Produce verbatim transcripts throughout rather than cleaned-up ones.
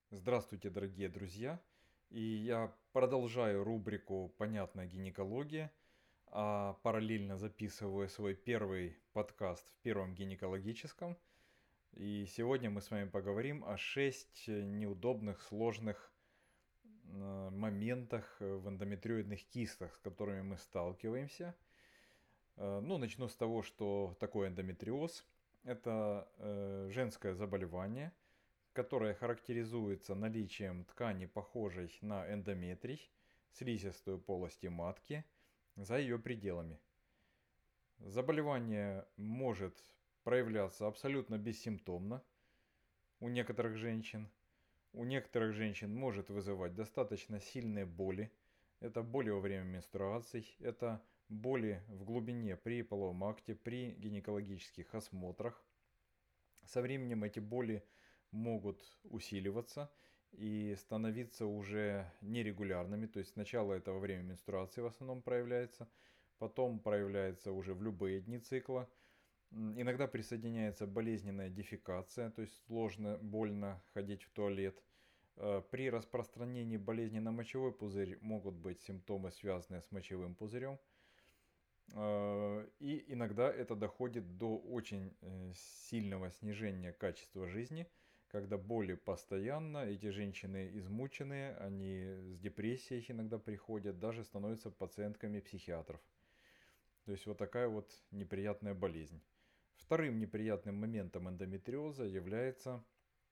Здравствуйте, дорогие друзья! И я продолжаю рубрику «Понятная гинекология», а параллельно записываю свой первый подкаст в Первом гинекологическом. И сегодня мы с вами поговорим о шесть неудобных, сложных э, моментах в эндометриоидных кистах, с которыми мы сталкиваемся. Э, Ну, начну с того, что такое эндометриоз. Это э, женское заболевание, которая характеризуется наличием ткани, похожей на эндометрий, слизистую полости матки, за ее пределами. Заболевание может проявляться абсолютно бессимптомно у некоторых женщин. У некоторых женщин может вызывать достаточно сильные боли. Это боли во время менструаций, это боли в глубине при половом акте, при гинекологических осмотрах. Со временем эти боли могут усиливаться и становиться уже нерегулярными. То есть сначала это во время менструации в основном проявляется, потом проявляется уже в любые дни цикла. Иногда присоединяется болезненная дефекация, то есть сложно, больно ходить в туалет. Э, При распространении болезни на мочевой пузырь могут быть симптомы, связанные с мочевым пузырем. Э, И иногда это доходит до очень э, сильного снижения качества жизни, когда боли постоянно, эти женщины измученные, они с депрессией иногда приходят, даже становятся пациентками психиатров. То есть вот такая вот неприятная болезнь. Вторым неприятным моментом эндометриоза является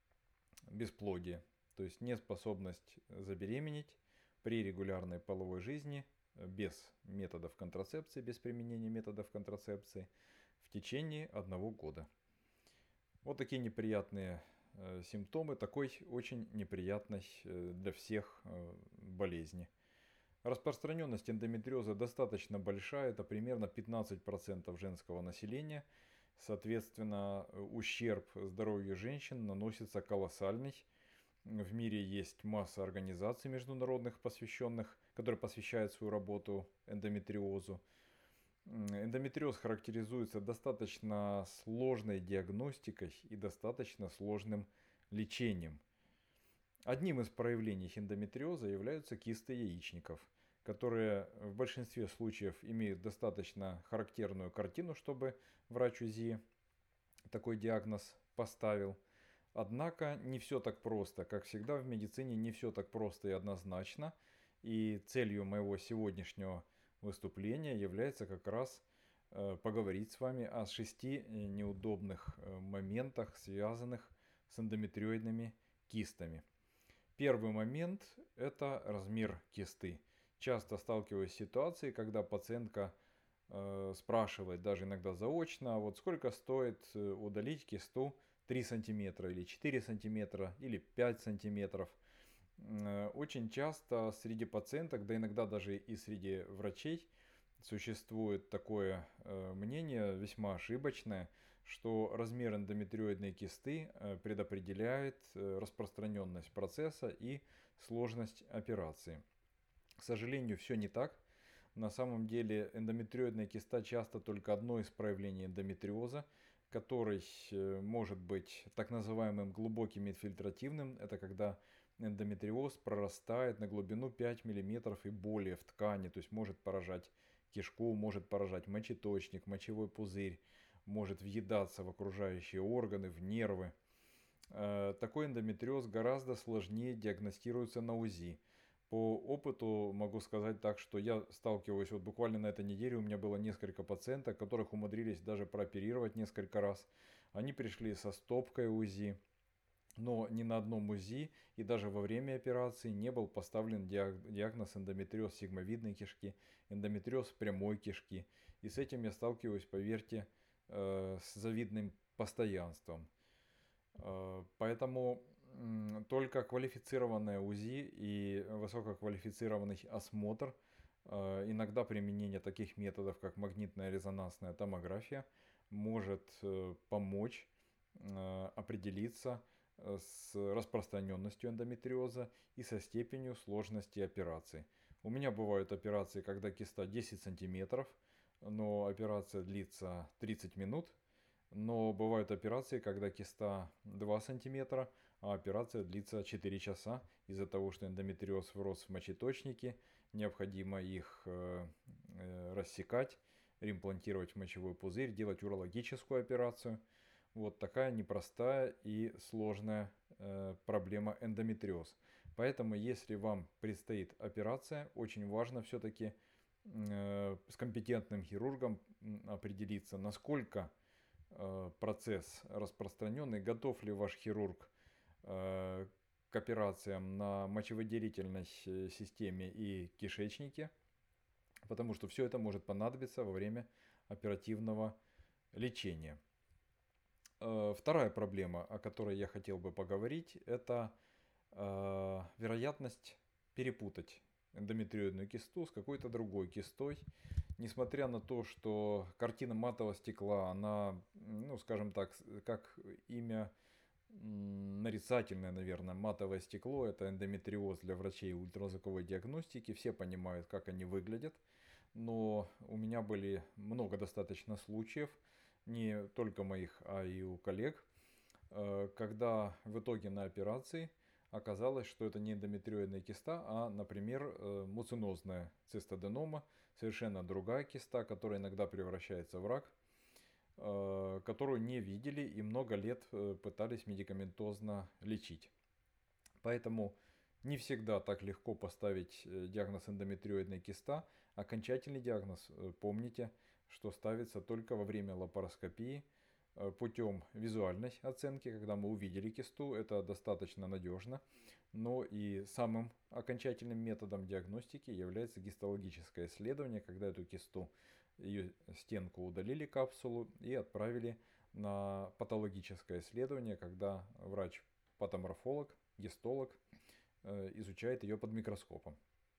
бесплодие, то есть неспособность забеременеть при регулярной половой жизни без методов контрацепции, без применения методов контрацепции в течение одного года. Вот такие неприятные э, симптомы такой очень неприятной э, для всех э, болезни. Распространенность эндометриоза достаточно большая, это примерно пятнадцать процентов женского населения. Соответственно, ущерб здоровью женщин наносится колоссальный. В мире есть масса организаций международных, посвященных, которые посвящают свою работу эндометриозу. Эндометриоз характеризуется достаточно сложной диагностикой и достаточно сложным лечением. Одним из проявлений эндометриоза являются кисты яичников, которые в большинстве случаев имеют достаточно характерную картину, чтобы врач УЗИ такой диагноз поставил. Однако не все так просто. Как всегда в медицине не все так просто и однозначно. И целью моего сегодняшнего выступления является как раз э, поговорить с вами о шести э, неудобных э, моментах, связанных с эндометриоидными кистами. Первый момент – это размер кисты. Часто сталкиваюсь с ситуацией, когда пациентка э, спрашивает, даже иногда заочно, а вот сколько стоит э, удалить кисту три сантиметра или четыре сантиметра или пять сантиметров. Э, Очень часто среди пациенток, да иногда даже и среди врачей, существует такое э, мнение, весьма ошибочное, что размер эндометриоидной кисты э, предопределяет э, распространенность процесса и сложность операции. К сожалению, все не так. На самом деле эндометриоидная киста часто только одно из проявлений эндометриоза, который э, может быть так называемым глубоким инфильтративным. Это когда эндометриоз прорастает на глубину пять миллиметров и более в ткани, то есть может поражать кишку, может поражать мочеточник, мочевой пузырь, может въедаться в окружающие органы, в нервы. Э, Такой эндометриоз гораздо сложнее диагностируется на УЗИ. По опыту могу сказать так, что я сталкиваюсь, вот буквально на этой неделе у меня было несколько пациенток, которых умудрились даже прооперировать несколько раз. Они пришли со стопкой УЗИ, но ни на одном УЗИ и даже во время операции не был поставлен диагноз эндометриоз сигмовидной кишки, эндометриоз прямой кишки. И с этим я сталкиваюсь, поверьте, э, с завидным постоянством. Э, Поэтому только квалифицированное УЗИ и высококвалифицированный осмотр, э, иногда применение таких методов, как магнитная резонансная томография, может э, помочь э, определиться э, с распространенностью эндометриоза и со степенью сложности операции. У меня бывают операции, когда киста десять сантиметров, но операция длится тридцать минут. Но бывают операции, когда киста два сантиметра, а операция длится четыре часа из-за того, что эндометриоз врос в мочеточники, необходимо их э, э, рассекать, реимплантировать в мочевой пузырь, делать урологическую операцию. Вот такая непростая и сложная э, проблема эндометриоз. Поэтому, если вам предстоит операция, очень важно все-таки э, с компетентным хирургом определиться, насколько э, процесс распространенный, готов ли ваш хирург э, к операциям на мочевыделительной системе и кишечнике, потому что все это может понадобиться во время оперативного лечения. Э, Вторая проблема, о которой я хотел бы поговорить, это э, вероятность перепутать эндометриозную кисту с какой-то другой кистой. Несмотря на то, что картина матового стекла, она, ну, скажем так, как имя нарицательное, наверное, матовое стекло, это эндометриоз для врачей ультразвуковой диагностики, все понимают, как они выглядят, но у меня были много достаточно случаев, не только моих, а и у коллег, когда в итоге на операции оказалось, что это не эндометриозная киста, а, например, муцинозная цистоденома, совершенно другая киста, которая иногда превращается в рак, которую не видели и много лет пытались медикаментозно лечить. Поэтому не всегда так легко поставить диагноз эндометриозная киста. Окончательный диагноз, помните, что ставится только во время лапароскопии путем визуальной оценки, когда мы увидели кисту, это достаточно надежно. Но и самым окончательным методом диагностики является гистологическое исследование, когда эту кисту, ее стенку удалили, капсулу, и отправили на патологическое исследование, когда врач-патоморфолог, гистолог изучает ее под микроскопом.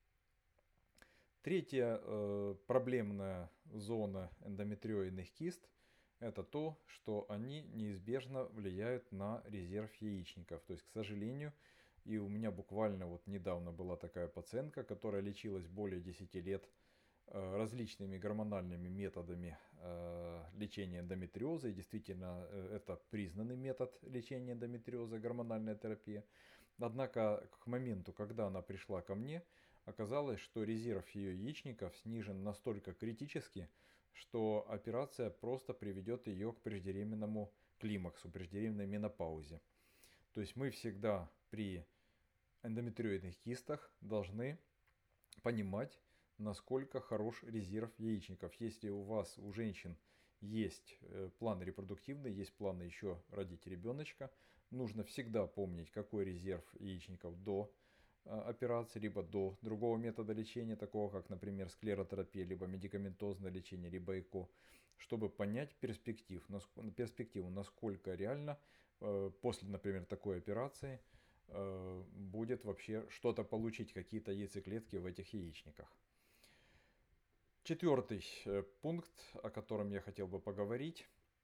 Третья э, проблемная зона эндометриозных кист – это то, что они неизбежно влияют на резерв яичников. То есть, к сожалению, и у меня буквально вот недавно была такая пациентка, которая лечилась более десяти лет э, различными гормональными методами э, лечения эндометриоза. И действительно, э, это признанный метод лечения эндометриоза, гормональная терапия. Однако к моменту, когда она пришла ко мне, оказалось, что резерв ее яичников снижен настолько критически, что операция просто приведет ее к преждевременному климаксу, преждевременной менопаузе. То есть мы всегда при эндометриозных кистах должны понимать, насколько хорош резерв яичников. Если у вас, у женщин, есть планы репродуктивные, есть планы еще родить ребеночка, нужно всегда помнить, какой резерв яичников до операции, либо до другого метода лечения, такого как, например, склеротерапия, либо медикаментозное лечение, либо ЭКО, чтобы понять перспектив, перспективу, насколько реально после, например, такой операции будет вообще что-то получить, какие-то яйцеклетки в этих яичниках. Четвертый пункт, о котором я хотел бы поговорить.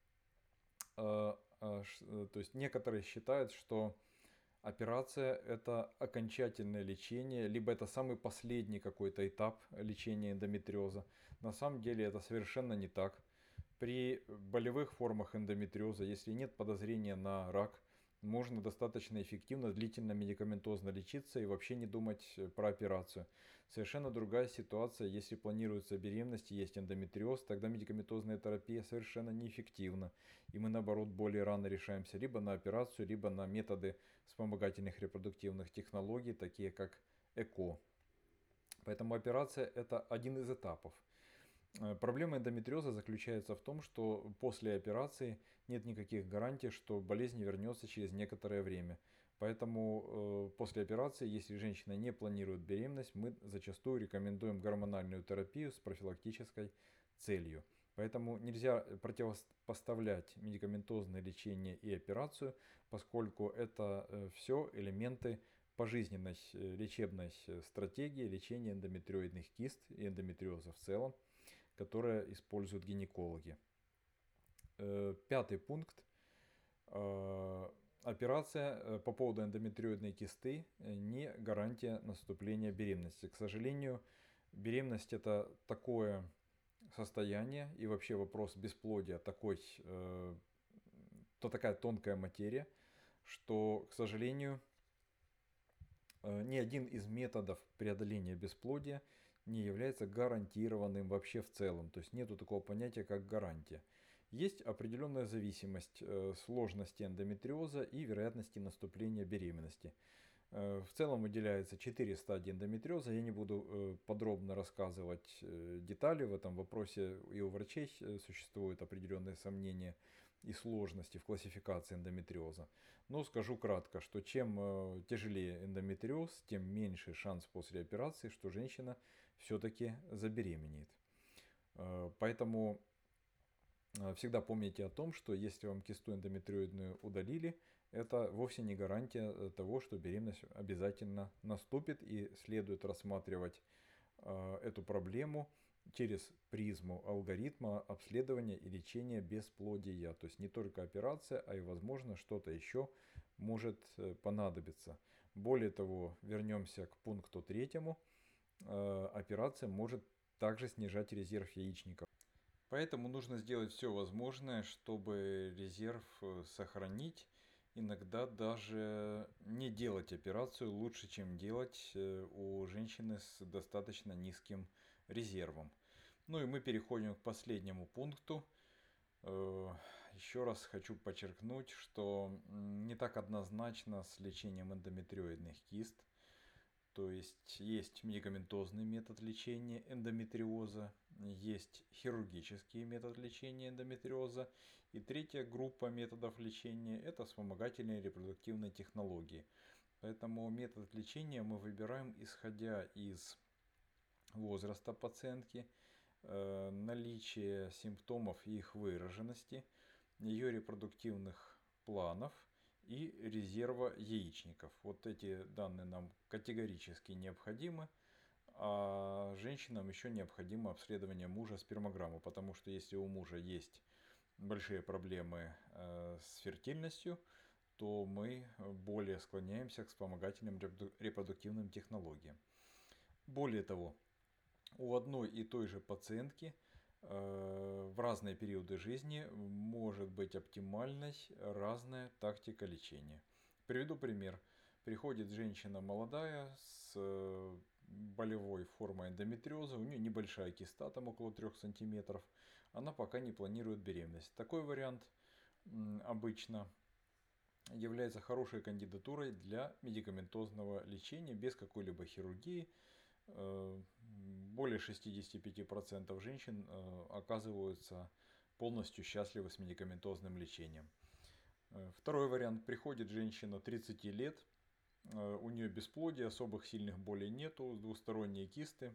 То есть некоторые считают, что операция – это окончательное лечение, либо это самый последний какой-то этап лечения эндометриоза. На самом деле это совершенно не так. При болевых формах эндометриоза, если нет подозрения на рак, можно достаточно эффективно, длительно медикаментозно лечиться и вообще не думать про операцию. Совершенно другая ситуация, если планируется беременность и есть эндометриоз, тогда медикаментозная терапия совершенно неэффективна. И мы, наоборот, более рано решаемся либо на операцию, либо на методы вспомогательных репродуктивных технологий, такие как ЭКО. Поэтому операция – это один из этапов. Проблема эндометриоза заключается в том, что после операции нет никаких гарантий, что болезнь вернется через некоторое время. Поэтому э, после операции, если женщина не планирует беременность, мы зачастую рекомендуем гормональную терапию с профилактической целью. Поэтому нельзя противопоставлять медикаментозное лечение и операцию, поскольку это э, все элементы пожизненной лечебной стратегии лечения эндометриозных кист и эндометриоза в целом, которые используют гинекологи. Пятый пункт. Операция по поводу эндометриозной кисты не гарантия наступления беременности. К сожалению, беременность – это такое состояние, и вообще вопрос бесплодия такой что такая тонкая материя, что, к сожалению, ни один из методов преодоления бесплодия не является гарантированным вообще в целом. То есть нету такого понятия, как гарантия. Есть определенная зависимость сложности эндометриоза и вероятности наступления беременности. В целом выделяется четыре стадии эндометриоза. Я не буду подробно рассказывать детали в этом вопросе. И у врачей существуют определенные сомнения и сложности в классификации эндометриоза. Но скажу кратко, что чем тяжелее эндометриоз, тем меньше шанс после операции, что женщина все-таки забеременеет. Поэтому всегда помните о том, что если вам кисту эндометриоидную удалили, это вовсе не гарантия того, что беременность обязательно наступит, и следует рассматривать эту проблему через призму алгоритма обследования и лечения бесплодия. То есть не только операция, а и возможно что-то еще может понадобиться. Более того, вернемся к пункту третьему. Операция может также снижать резерв яичников. Поэтому нужно сделать все возможное, чтобы резерв сохранить. Иногда даже не делать операцию лучше, чем делать у женщины с достаточно низким резервом. Ну и мы переходим к последнему пункту. Еще раз хочу подчеркнуть, что не так однозначно с лечением эндометриоидных кист. То есть есть медикаментозный метод лечения эндометриоза, есть хирургический метод лечения эндометриоза. И третья группа методов лечения – это вспомогательные репродуктивные технологии. Поэтому метод лечения мы выбираем исходя из возраста пациентки, наличия симптомов и их выраженности, ее репродуктивных планов и резерва яичников. Вот эти данные нам категорически необходимы, а женщинам еще необходимо обследование мужа спермограммы, потому что если у мужа есть большие проблемы с фертильностью, то мы более склоняемся к вспомогательным репродуктивным технологиям. Более того, у одной и той же пациентки в разные периоды жизни может быть оптимальной разная тактика лечения. Приведу пример. Приходит женщина молодая с болевой формой эндометриоза, у нее небольшая киста, там около трёх сантиметров, она пока не планирует беременность. Такой вариант обычно является хорошей кандидатурой для медикаментозного лечения без какой-либо хирургии. Более шестьдесят пять процентов женщин оказываются полностью счастливы с медикаментозным лечением. Второй вариант. Приходит женщина тридцати лет, у нее бесплодие, особых сильных болей нету, двусторонние кисты,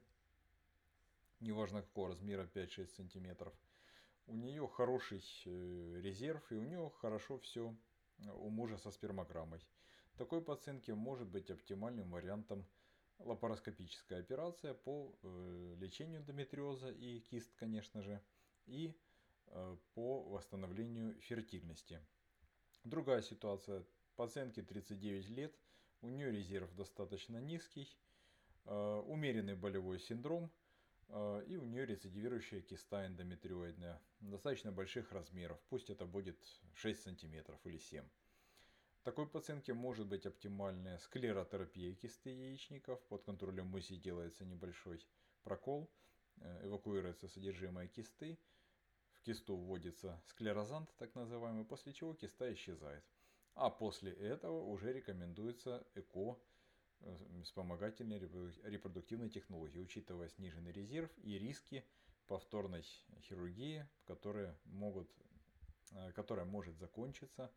неважно какого размера, пять-шесть сантиметров. У нее хороший резерв и у нее хорошо все у мужа со спермограммой. Такой пациентке может быть оптимальным вариантом лапароскопическая операция по лечению эндометриоза и кист, конечно же, и по восстановлению фертильности. Другая ситуация. Пациентке тридцать девять лет, у нее резерв достаточно низкий, умеренный болевой синдром, и у нее рецидивирующая киста эндометриоидная достаточно больших размеров, пусть это будет шесть сантиметров или семь. Такой пациентке может быть оптимальная склеротерапия кисты яичников. Под контролем УЗИ делается небольшой прокол, эвакуируется содержимое кисты, в кисту вводится склерозант, так называемый, после чего киста исчезает. А после этого уже рекомендуется ЭКО, вспомогательные репродуктивные технологии, учитывая сниженный резерв и риски повторной хирургии, которая, могут, которая может закончиться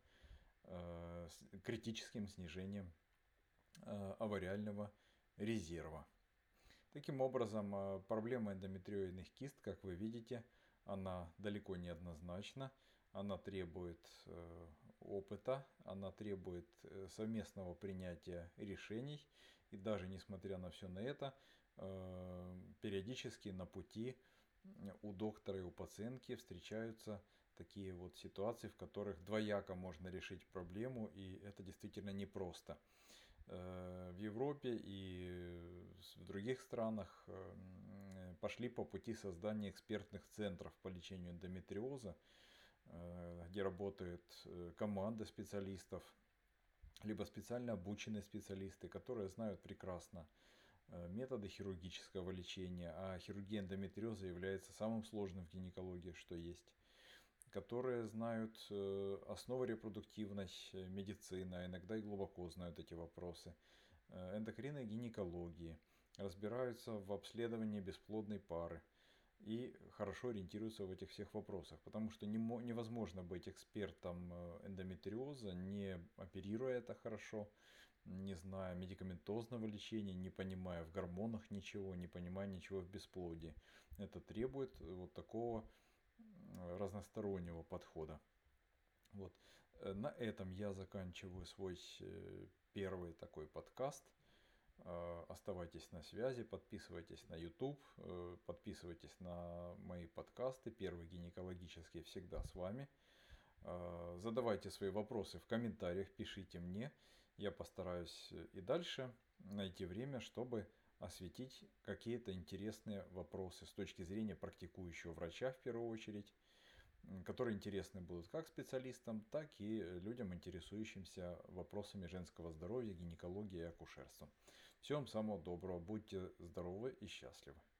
критическим снижением овариального резерва. Таким образом, проблема эндометриоидных кист, как вы видите, она далеко не однозначна, она требует опыта, она требует совместного принятия решений, и даже несмотря на все на это, периодически на пути у доктора и у пациентки встречаются такие вот ситуации, в которых двояко можно решить проблему, и это действительно непросто. В Европе и в других странах пошли по пути создания экспертных центров по лечению эндометриоза. где работает команда специалистов, либо специально обученные специалисты, которые знают прекрасно методы хирургического лечения, а хирургия эндометриоза является самым сложным в гинекологии, что есть, которые знают основы репродуктивной медицины, а иногда и глубоко знают эти вопросы, эндокринной гинекологии, разбираются в обследовании бесплодной пары и хорошо ориентируются в этих всех вопросах, потому что невозможно быть экспертом эндометриоза, не оперируя это хорошо, не зная медикаментозного лечения, не понимая в гормонах ничего, не понимая ничего в бесплодии. Это требует вот такого разностороннего подхода. Вот. На этом я заканчиваю свой первый такой подкаст. Оставайтесь на связи, подписывайтесь на YouTube, подписывайтесь на мои подкасты. Первый гинекологический всегда с вами. Задавайте свои вопросы в комментариях, пишите мне. Я постараюсь и дальше найти время, чтобы осветить какие-то интересные вопросы с точки зрения практикующего врача в первую очередь, которые интересны будут как специалистам, так и людям, интересующимся вопросами женского здоровья, гинекологии и акушерства. Всего вам самого доброго, будьте здоровы и счастливы.